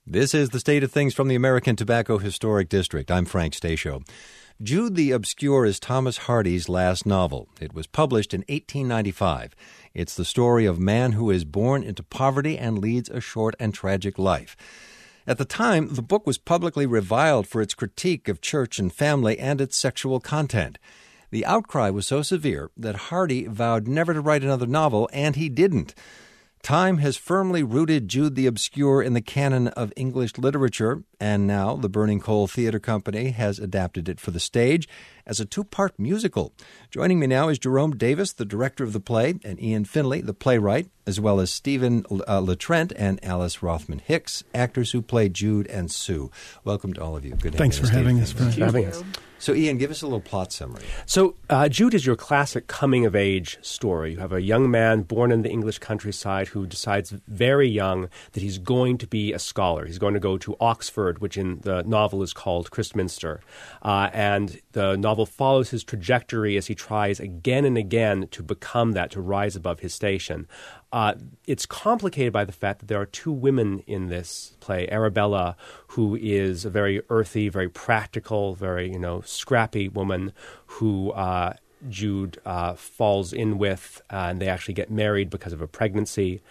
This is The State of Things from the American Tobacco Historic District. I'm Frank Stasio. Jude the Obscure is Thomas Hardy's last novel. It was published in 1895. It's the story of a man who is born into poverty and leads a short and tragic life. At the time, the book was publicly reviled for its critique of church and family and its sexual content. The outcry was so severe that Hardy vowed never to write another novel, and he didn't. Time has firmly rooted Jude the Obscure in the canon of English literature, and now the Burning Coal Theatre Company has adapted it for the stage as a two-part musical. Joining me now is Jerome Davis, the director of the play, and Ian Finley, the playwright, as well as Stephen LaTrent and Alice Rothman Hicks, actors who play Jude and Sue. Welcome to all of you. Good. Thanks for having us. So, Ian, give us a little plot summary. So, Jude is your classic coming-of-age story. You have a young man born in the English countryside who decides very young that he's going to be a scholar. He's going to go to Oxford, which in the novel is called Christminster. And the novel follows his trajectory as he tries again and again to become that, to rise above his station. It's complicated by the fact that there are two women in this play. Arabella, who is a very earthy, very practical, very, scrappy woman who Jude falls in with, and they actually get married because of a pregnancy.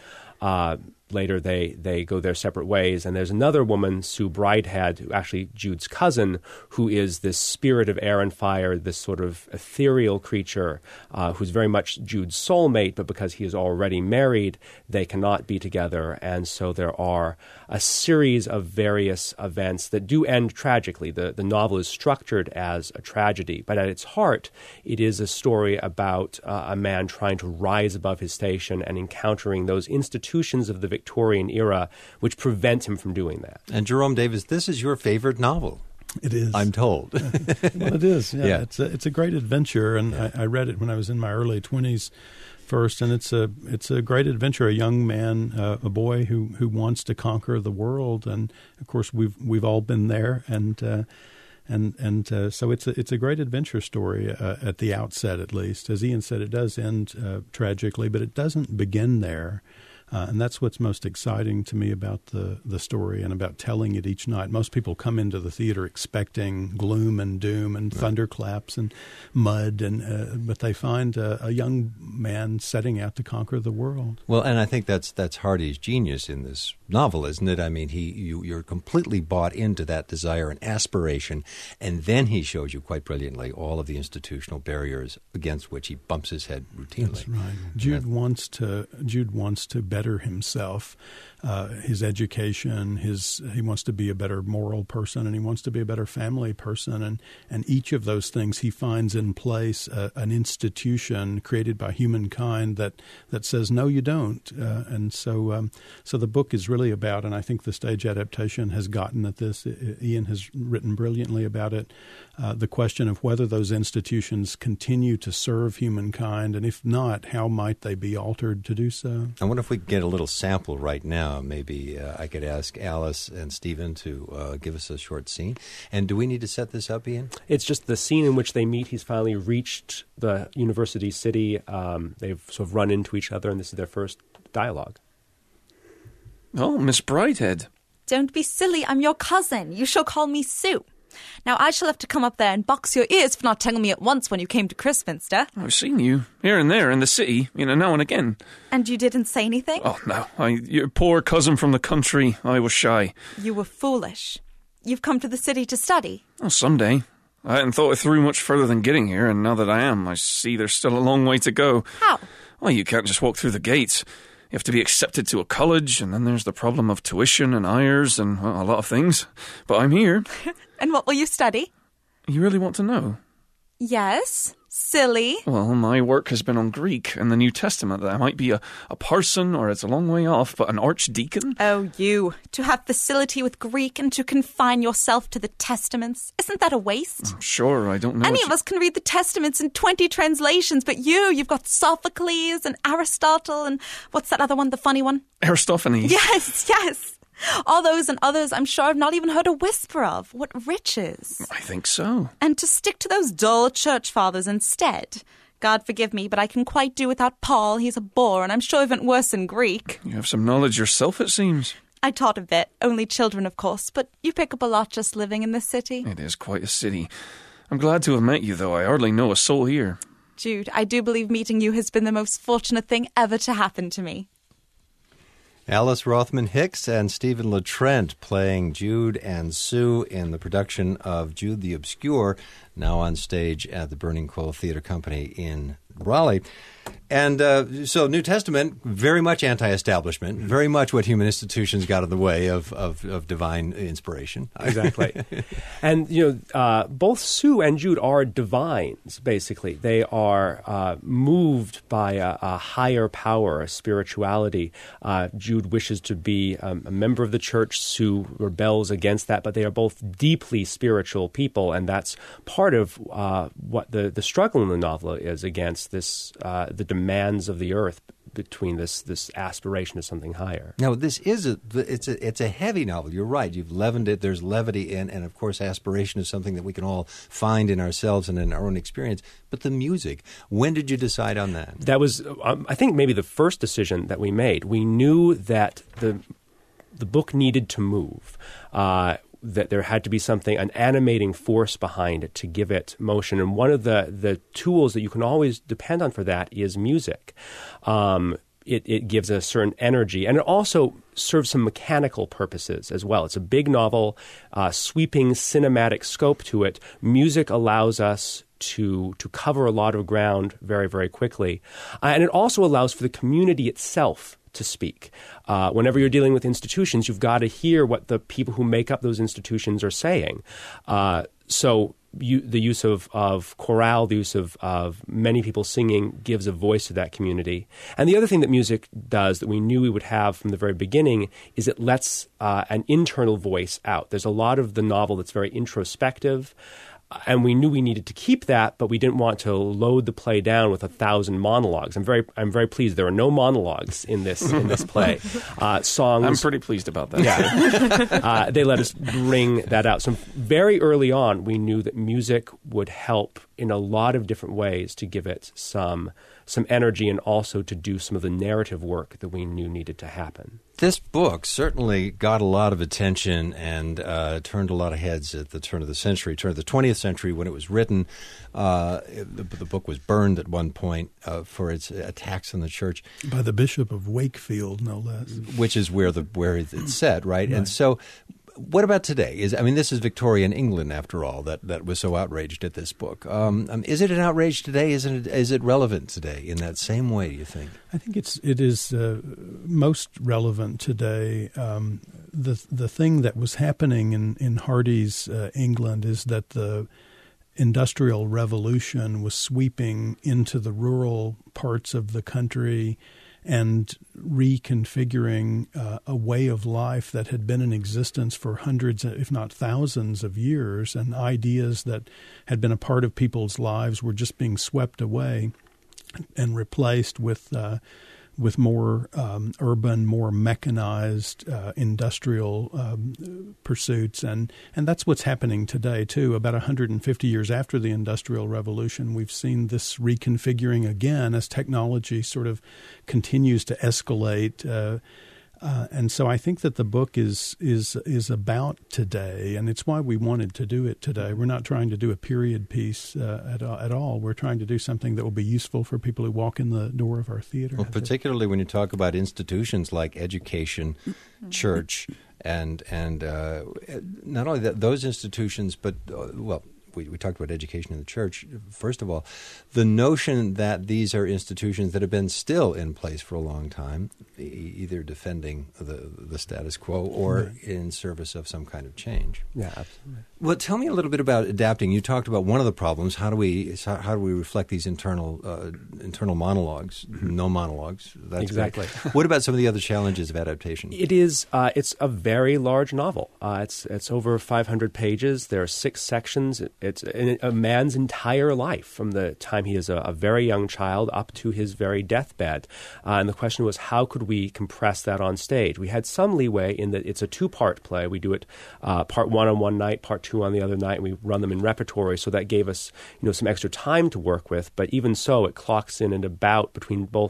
Later, they go their separate ways. And there's another woman, Sue Bridehead, who actually Jude's cousin, who is this spirit of air and fire, this sort of ethereal creature who's very much Jude's soulmate, but because he is already married, they cannot be together. And so there are a series of various events that do end tragically. The novel is structured as a tragedy, but at its heart, it is a story about a man trying to rise above his station and encountering those institutions of the Victorian era which prevent him from doing that. And Jerome Davis, this is your favorite novel. It is. I'm told. Well, it is. Yeah. It's a great adventure, and I read it when I was in my early 20s first, and it's a great adventure. A young man, a boy who wants to conquer the world, and of course we've all been there, and so it's a great adventure story at the outset, at least. As Ian said, it does end tragically, but it doesn't begin there. And that's what's most exciting to me about the story and about telling it each night. Most people come into the theater expecting gloom and doom and thunderclaps and mud, but they find a young man setting out to conquer the world. Well, and I think that's Hardy's genius in this novel, isn't it? I mean, you're completely bought into that desire and aspiration, and then he shows you quite brilliantly all of the institutional barriers against which he bumps his head routinely. That's right. Jude wants to better himself, his education, he wants to be a better moral person, and he wants to be a better family person, and each of those things he finds in place an institution created by humankind that says no, you don't, and so the book is really about, and I think the stage adaptation has gotten at this. Ian has written brilliantly about it. The question of whether those institutions continue to serve humankind, and if not, how might they be altered to do so? I wonder if we could get a little sample right now. Maybe I could ask Alice and Stephen to give us a short scene. And do we need to set this up, Ian? It's just the scene in which they meet. He's finally reached the university city. They've sort of run into each other, and this is their first dialogue. Oh, Miss Bridehead. Don't be silly. I'm your cousin. You shall call me Sue. Now, I shall have to come up there and box your ears for not telling me at once when you came to Christminster. I've seen you here and there in the city, now and again. And you didn't say anything? Oh, no. Your poor cousin from the country. I was shy. You were foolish. You've come to the city to study. Oh, someday. I hadn't thought it through much further than getting here, and now that I am, I see there's still a long way to go. How? Well, you can't just walk through the gates. You have to be accepted to a college, and then there's the problem of tuition and hires and a lot of things. But I'm here. And what will you study? You really want to know? Yes. Silly. Well, my work has been on Greek and the New Testament. I might be a parson, or it's a long way off, but an archdeacon? Oh, you. To have facility with Greek and to confine yourself to the Testaments. Isn't that a waste? I'm sure, I don't know. Any of us can read the Testaments in 20 translations, but you've got Sophocles and Aristotle and what's that other one, the funny one? Aristophanes. Yes. All those and others I'm sure I've not even heard a whisper of. What riches. I think so. And to stick to those dull church fathers instead. God forgive me, but I can quite do without Paul. He's a bore, and I'm sure even worse in Greek. You have some knowledge yourself, it seems. I taught a bit. Only children, of course. But you pick up a lot just living in this city. It is quite a city. I'm glad to have met you, though I hardly know a soul here. Jude, I do believe meeting you has been the most fortunate thing ever to happen to me. Alice Rothman Hicks and Stephen LaTrent playing Jude and Sue in the production of Jude the Obscure, now on stage at the Burning Coal Theatre Company in Raleigh. And so New Testament, very much anti-establishment, very much what human institutions got in the way of divine inspiration. Exactly. And, both Sue and Jude are divines, basically. They are moved by a higher power, a spirituality. Jude wishes to be a member of the church. Sue rebels against that, but they are both deeply spiritual people, and that's part of what the struggle in the novel is against this the demands of the earth between this aspiration of something higher. Now, this is it's a heavy novel. You're right. You've leavened it. There's levity in, and of course, aspiration is something that we can all find in ourselves and in our own experience. But the music, when did you decide on that? That was, I think, maybe the first decision that we made. We knew that the book needed to move. That there had to be something, an animating force behind it to give it motion. And one of the tools that you can always depend on for that is music. It gives a certain energy, and it also serves some mechanical purposes as well. It's a big novel, sweeping cinematic scope to it. Music allows us to cover a lot of ground very, very quickly. And it also allows for the community itself to speak. Whenever you're dealing with institutions, you've got to hear what the people who make up those institutions are saying. So the use of chorale, the use of many people singing gives a voice to that community. And the other thing that music does that we knew we would have from the very beginning is it lets an internal voice out. There's a lot of the novel that's very introspective. And we knew we needed to keep that, but we didn't want to load the play down with 1,000 monologues. I'm very pleased there are no monologues in this play. Songs. I'm pretty pleased about that. Yeah, they let us bring that out. So very early on, we knew that music would help in a lot of different ways to give it some energy and also to do some of the narrative work that we knew needed to happen. This book certainly got a lot of attention and turned a lot of heads at the turn of the 20th century when it was written. The book was burned at one point for its attacks on the church. By the Bishop of Wakefield, no less. Which is where it's set, right? And so what about today? This is Victorian England, after all, that was so outraged at this book. Is it an outrage today? Is it relevant today in that same way, do you think? I think it is most relevant today. The thing that was happening in Hardy's England is that the Industrial Revolution was sweeping into the rural parts of the country and reconfiguring a way of life that had been in existence for hundreds, if not thousands of years, and ideas that had been a part of people's lives were just being swept away and replaced with more urban, more mechanized industrial pursuits. And that's what's happening today, too. About 150 years after the Industrial Revolution, we've seen this reconfiguring again as technology sort of continues to escalate. And so I think that the book is about today, and it's why we wanted to do it today. We're not trying to do a period piece at all. We're trying to do something that will be useful for people who walk in the door of our theater. Well, particularly when you talk about institutions like education, church, and not only those institutions, but we talked about education in the church. First of all, the notion that these are institutions that have been still in place for a long time, either defending the status quo or in service of some kind of change. Yeah, absolutely. Well, tell me a little bit about adapting. You talked about one of the problems. How do we reflect these internal monologues? No monologues. That's exactly. Great. What about some of the other challenges of adaptation? It is. It's a very large novel. It's over 500 pages. There are 6 sections. It's a man's entire life from the time he is a very young child up to his very deathbed. And the question was, how could we compress that on stage? We had some leeway in that it's a 2-part play. We do it part 1 on one night, part 2 on the other night, and we run them in repertory. So that gave us some extra time to work with. But even so, it clocks in at about between both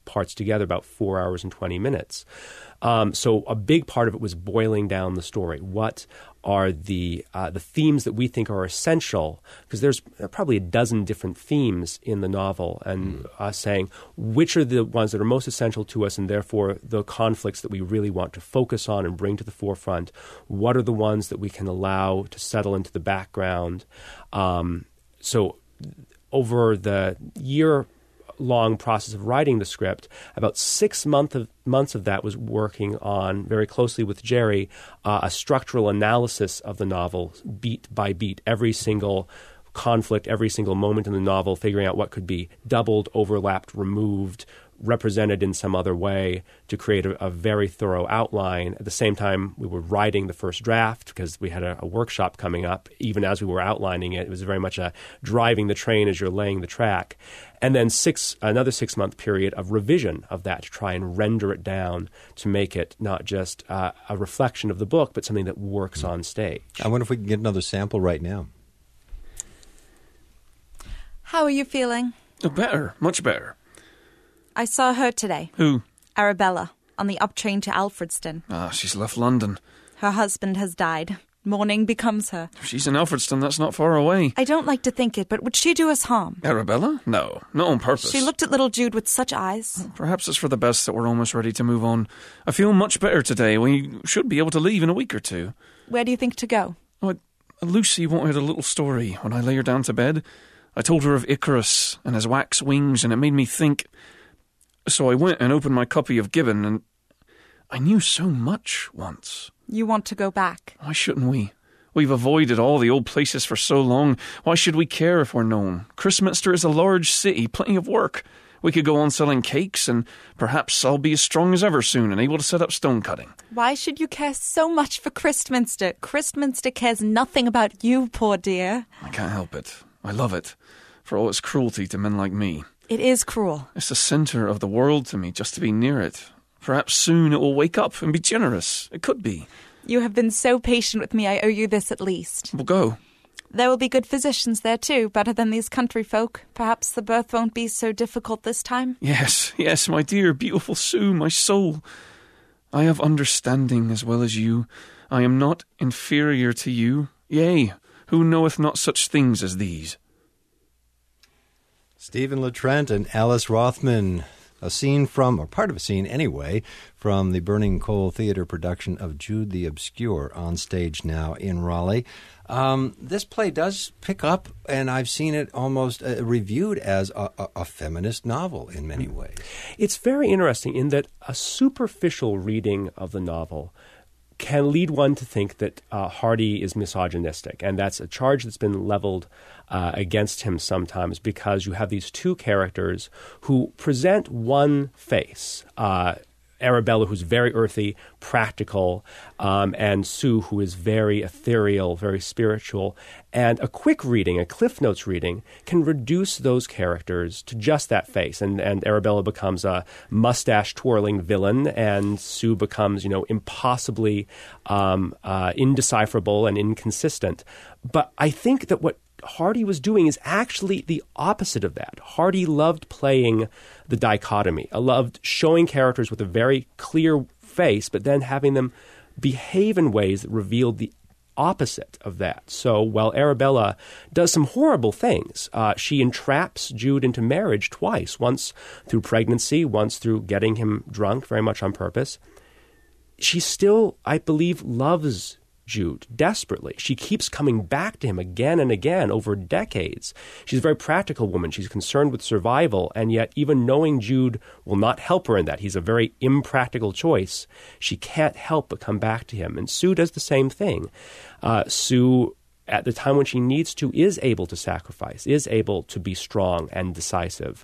parts together, about 4 hours and 20 minutes. So a big part of it was boiling down the story. What are the themes that we think are essential? Because there's probably a dozen different themes in the novel, and saying which are the ones that are most essential to us, and therefore the conflicts that we really want to focus on and bring to the forefront. What are the ones that we can allow to settle into the background? So over the year-long process of writing the script, about 6 months of that was working on, very closely with Jerry, a structural analysis of the novel, beat by beat, every single conflict, every single moment in the novel, figuring out what could be doubled, overlapped, removed, represented in some other way to create a very thorough outline. At the same time, we were writing the first draft because we had a workshop coming up. Even as we were outlining it, it was very much a driving the train as you're laying the track. And then another 6-month period of revision of that to try and render it down to make it not just a reflection of the book, but something that works on stage. I wonder if we can get another sample right now. How are you feeling? Better, much better. I saw her today. Who? Arabella, on the up train to Alfredston. She's left London. Her husband has died. Mourning becomes her. If she's in Alfredston, that's not far away. I don't like to think it, but would she do us harm? Arabella? No, not on purpose. She looked at little Jude with such eyes. Perhaps it's for the best that we're almost ready to move on. I feel much better today. We should be able to leave in a week or two. Where do you think to go? Lucy wanted a little story when I lay her down to bed. I told her of Icarus and his wax wings, and it made me think. So I went and opened my copy of Gibbon, and I knew so much once. You want to go back? Why shouldn't we? We've avoided all the old places for so long. Why should we care if we're known? Christminster is a large city, plenty of work. We could go on selling cakes, and perhaps I'll be as strong as ever soon and able to set up stone cutting. Why should you care so much for Christminster? Christminster cares nothing about you, poor dear. I can't help it. I love it, for all its cruelty to men like me. It is cruel. It's the centre of the world to me, just to be near it. Perhaps soon it will wake up and be generous. It could be. You have been so patient with me, I owe you this at least. We'll go. There will be good physicians there too, better than these country folk. Perhaps the birth won't be so difficult this time. Yes, my dear, beautiful Sue, my soul. I have understanding as well as you. I am not inferior to you. Yea, who knoweth not such things as these? Stephen LaTrent and Alice Rothman, a scene from, or part of a scene anyway, from the Burning Coal Theatre production of Jude the Obscure, on stage now in Raleigh. This play does pick up, and I've seen it almost reviewed as a feminist novel in many ways. It's very interesting in that a superficial reading of the novel can lead one to think that Hardy is misogynistic, and that's a charge that's been leveled against him sometimes because you have these two characters who present one face. Arabella, who's very earthy, practical, and Sue, who is very ethereal, very spiritual. And a quick reading, a Cliff Notes reading, can reduce those characters to just that face. And Arabella becomes a mustache-twirling villain, and Sue becomes, impossibly indecipherable and inconsistent. But I think that what Hardy was doing is actually the opposite of that. Hardy loved playing the dichotomy. I loved showing characters with a very clear face, but then having them behave in ways that revealed the opposite of that. So while Arabella does some horrible things, she entraps Jude into marriage twice, once through pregnancy, once through getting him drunk, very much on purpose. She still, I believe, loves Jude desperately. She keeps coming back to him again and again over decades. She's a very practical woman. She's concerned with survival, and yet even knowing Jude will not help her in that, he's a very impractical choice, she can't help but come back to him. And Sue does the same thing. Sue, at the time when she needs to, is able to sacrifice, is able to be strong and decisive.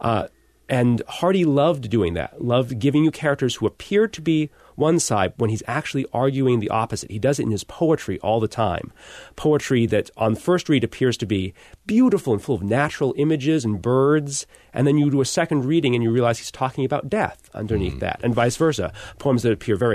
And Hardy loved doing that, loved giving you characters who appear to be one side when he's actually arguing the opposite. He does it in his poetry all the time. Poetry that on first read appears to be beautiful and full of natural images and birds, and then you do a second reading and you realize he's talking about death underneath that, and vice versa. Poems that appear very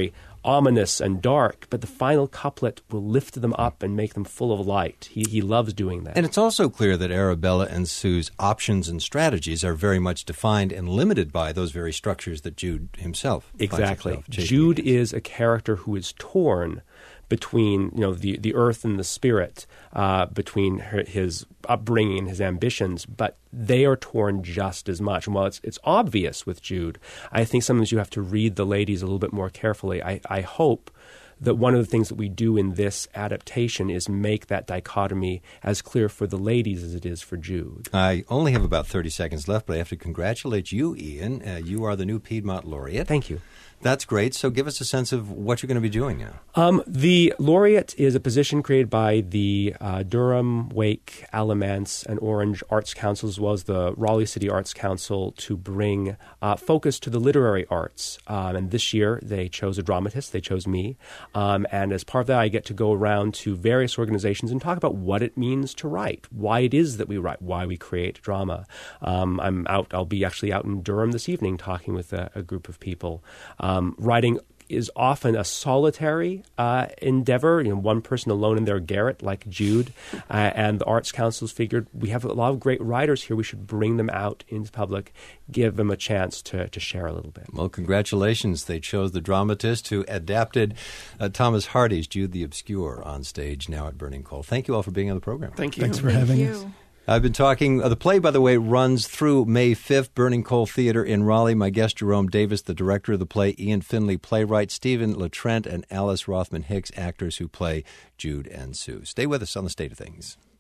ominous and dark, but the final couplet will lift them up and make them full of light. He loves doing that. And it's also clear that Arabella and Sue's options and strategies are very much defined and limited by those very structures that Jude himself Exactly. Jude is a character who is torn between the earth and the spirit, between his upbringing and his ambitions, but they are torn just as much. And while it's obvious with Jude, I think sometimes you have to read the ladies a little bit more carefully. I hope that one of the things that we do in this adaptation is make that dichotomy as clear for the ladies as it is for Jude. I only have about 30 seconds left, but I have to congratulate you, Ian. You are the new Piedmont laureate. Thank you. That's great. So give us a sense of what you're going to be doing now. The laureate is a position created by the Durham, Wake, Alamance, and Orange Arts Council, as well as the Raleigh City Arts Council, to bring focus to the literary arts. And this year they chose a dramatist. They chose me. And as part of that, I get to go around to various organizations and talk about what it means to write, why it is that we write, why we create drama. I'll be actually out in Durham this evening talking with a group of people. Writing is often a solitary endeavor, one person alone in their garret, like Jude. And the Arts Councils figured we have a lot of great writers here. We should bring them out into public, give them a chance to share a little bit. Well, congratulations. They chose the dramatist who adapted Thomas Hardy's Jude the Obscure on stage now at Burning Coal. Thank you all for being on the program. Thank you. Thanks for having us. I've been talking, the play, by the way, runs through May 5th, Burning Coal Theater in Raleigh. My guest, Jerome Davis, the director of the play, Ian Finley, playwright, Stephen LaTrent, and Alice Rothman Hicks, actors who play Jude and Sue. Stay with us on The State of Things.